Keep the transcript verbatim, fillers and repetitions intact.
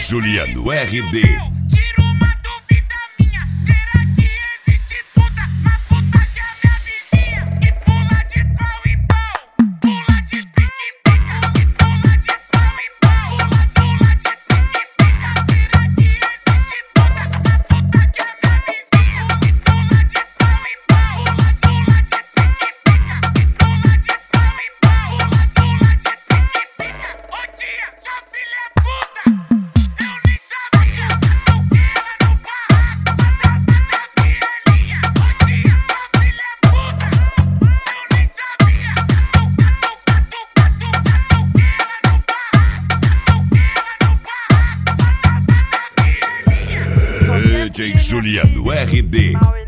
Juliano R D. Tira uma dúvida minha, será que existe puta na puta que é minha vizinha? Que pula de pau em pau, pula de pique em pica, que pula de pau em pau, pula, pula de pique em pica. Será que existe puta na puta que é minha vizinha? Que pula de pau em pau, pula, pula de pique em pica, que pula de pau em pau, pula, pula de pique em pica. Ô tia, sua filha é puta, eu nem sabia. Toqueira no barraco, pra matar vielinha. Ô tia, sua filha é puta, eu nem sabia. Toca, toca, toca, toca, toqueira no barraco, toqueira no barraco, pra matar vielinha. D J Juliano R D.